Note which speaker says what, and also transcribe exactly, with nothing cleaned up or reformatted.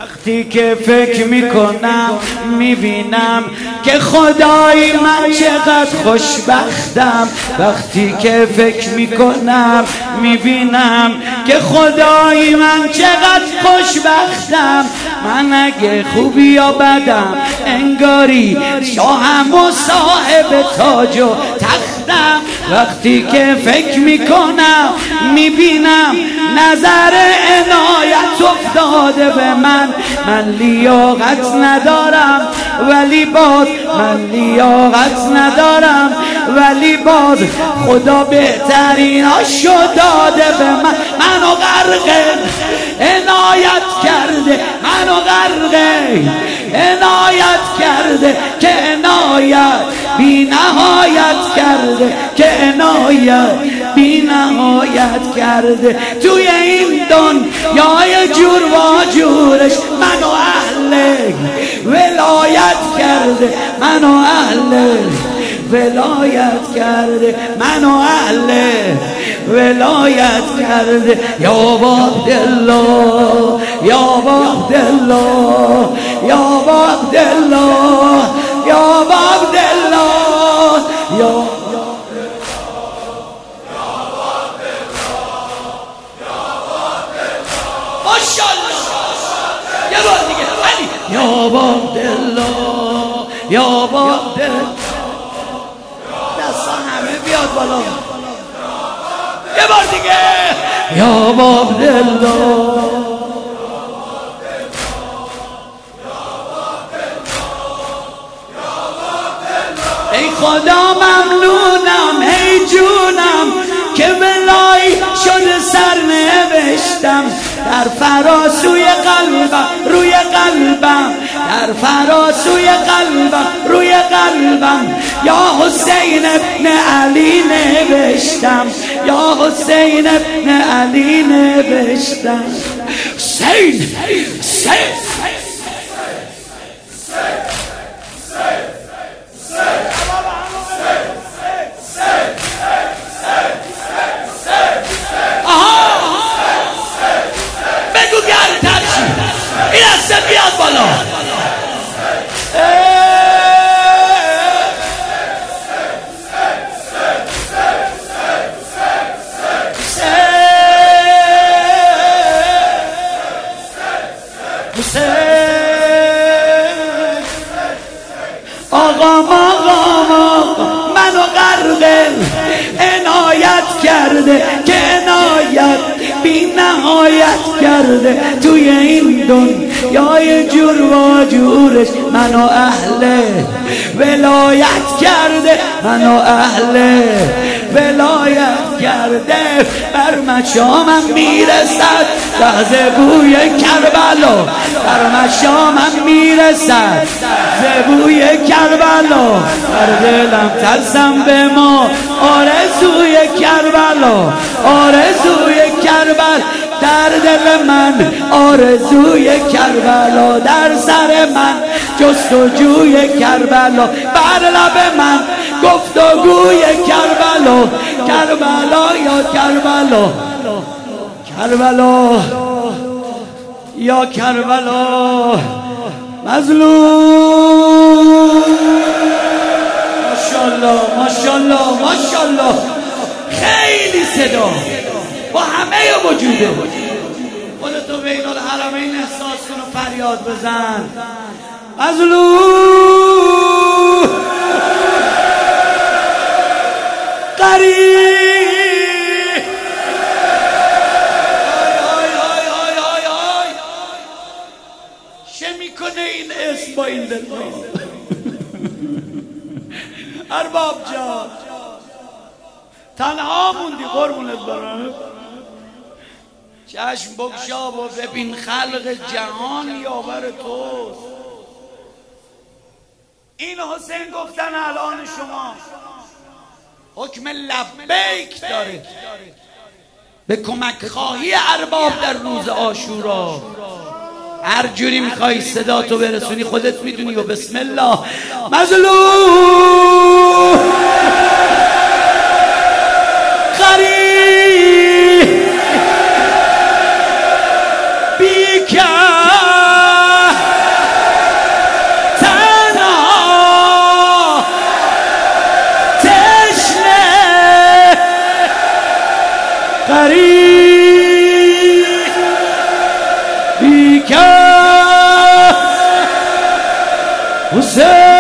Speaker 1: وقتی که فکر میکنم میبینم که خدای من چقدر خوشبختم. وقتی که فکر میکنم میبینم که خدای من چقدر خوشبختم. من اگه خوبی یا بدم انگاری شاهم و صاحب تاج و تختم. وقتی که فکر میکنم میبینم نظر عنایت افتاده به من. من لیاقت ندارم ولی باز من لیاقت ندارم ولی باز خدا بهتریناشو داده به من. منو غرقه عنایت کرده، منو غرقه عنایت کرده که عنایت بی نهایت کرده، که عنایت بی نهایت کرده. توی این دنیای جور و جورش منو اهل ولایت کرده، منو اهل ولایت کرده، منو اهل ولایت کرده. یا عبدالله یا عبدالله یا عبدالله یا عبدالله یا ماشاءالله. یه بار دیگه علی. یا عبدالله یا عبدالله. دستا همه بیاد بالا. یه بار دیگه. یا عبدالله. ای خدا ممنونم، ای جونم که بلایی شده سر نوشتم در فراسوی قلبم روی قلبم، در فراسوی قلبم روی قلبم. یا حسین ابن علی نوشتم، یا حسین ابن علی نوشتم. حسین حسین این دسته بیاد بالا. آقا آقا منو غرق عنایت کرده، که عنایت بی نهایت کرده. توی این دنیای جور و جورش منو اهل ولایت کرده، منو اهل ولایت کرده. بر مشامم میرسد لحظه بوی کربلا، بر مشامم میرسد لحظه بوی کربلا. بر دلم ترسم به ما آرزوی کربلا، آرزوی کربلا در دل من، آرزوی کربلا در سر من، جستجوی کربلا بر لب من، گفتگوی کربلا. کربلا یا کربلا، کربلا یا کربلا مظلوم. ماشاءالله ماشاءالله ماشاءالله. خیلی صدا با همه وجوده. خودتو بین الحرمین احساس کن و فریاد بزن. مظلوم قریب. چه میکنه این اسم با این دل؟ ارباب جان تنها موندی قربونت برم. چشم بگشا و ببین خلق جهان یاور توست. این حسین گفتن الان شما حکم لبیک داره به کمک خواهی ارباب در روز عاشورا. هر جوری میخوای صدا تو برسونی خودت میدونی. و بسم الله. مظلوم قریب بیکر قریب بیکن حسین